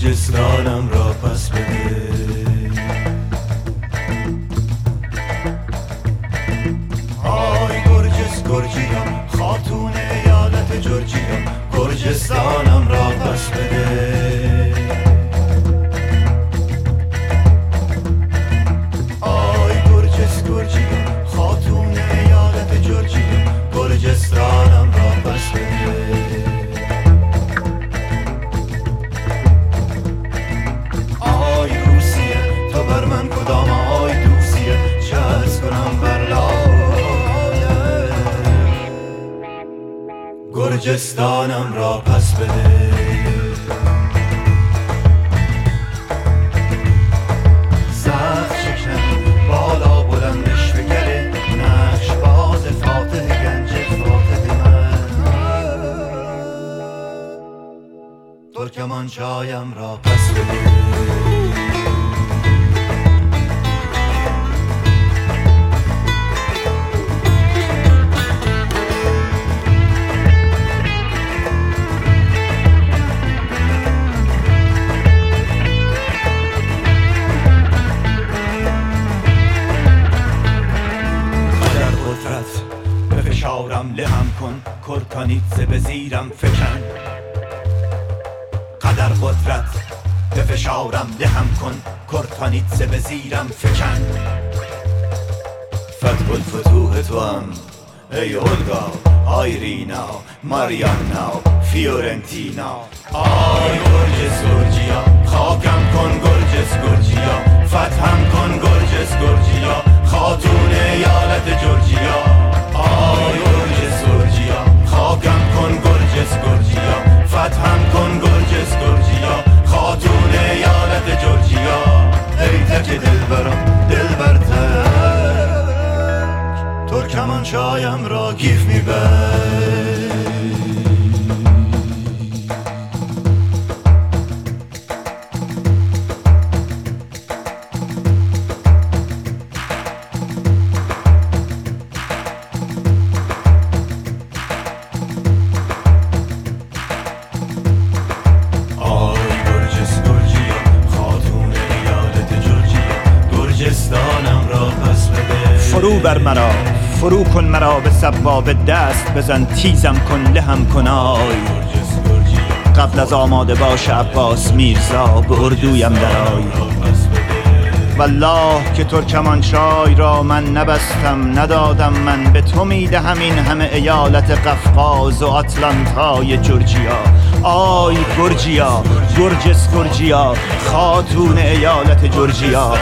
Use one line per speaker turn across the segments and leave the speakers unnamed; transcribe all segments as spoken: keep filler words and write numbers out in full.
گرجستانم را پس بده. آی گرجس گرجیا خاتون ایالت جورجیا، گرجستانم را پس بده. آی گرجس گرجیا خاتون ایالت جورجیا، گرجستانم را پس بده. آی روسیه تو بر من کدام آی دوسیه، چه عرض کنم بر لاله، گرجستانم را پس بده. سخت شکن بالا بلندش بگره، نقش باز فاتح گنج فاتح من، ترکمانچایم را پس بده. به فشارم لهم کن، کرکانیتزه به زیرم فکن. قدر قدرت به فشارم لهم کن، کرکانیتزه به زیرم فکن. فتح الفتوح تو هم ای اولگا، آیرینا، ماریانا، فیورنتینا. آی گرجس گرجیا خاکم کن گرجس گرجیا، فتحم کن گرجس گرجیا، خاتون ایالت جورجیا. آی گرجس گرجیا خاکم کن گرجس گرجیا، فتحم کن گرجس گرجیا، خاتون ایالت جورجیا. ای تک دلبرم دلبر تک، ترکمانچایم را گیف میبر. فرو بر مرا فرو کن مرا به سبابه، دست بزن تیزم کن لهم کن. آی قبل از آماده باش عباس میرزا، به اردویم درآی. والله که ترکمانچای را من نبستم، ندادم من به تو میدهم این همه ایالت قفقاز و آتلانتای جورجیا. آی گرجیا گرجس گرجیا خاتون ایالت جورجیا.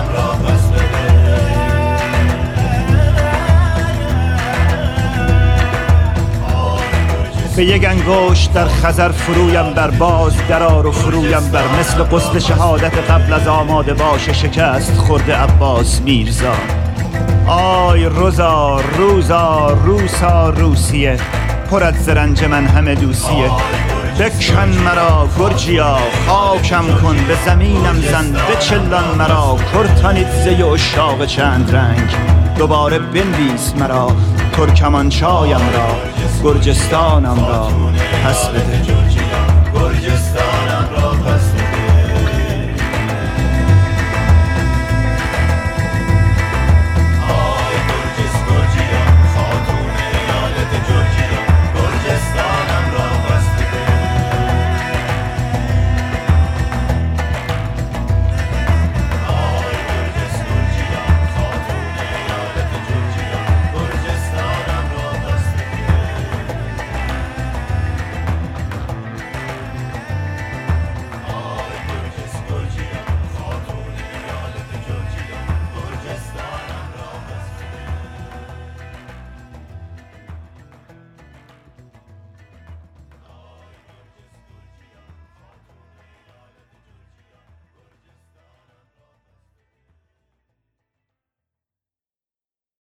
به یک انگشت در خزر فرویم بر، باز درار و فرویم بر، مثل غسل شهادت قبل از آماده باش شکست خورده عباس میرزا. آی روزا روزا روسا روسیه، پر از زرنج من همه دوسیه. بکن مرا گرجیا خاکم کن، به زمینم زن بچلان مرا، کرکانیتزه اشاق چند رنگ. دوباره بنویس مرا ترکمانچایم را، گرجستانم را پس بده.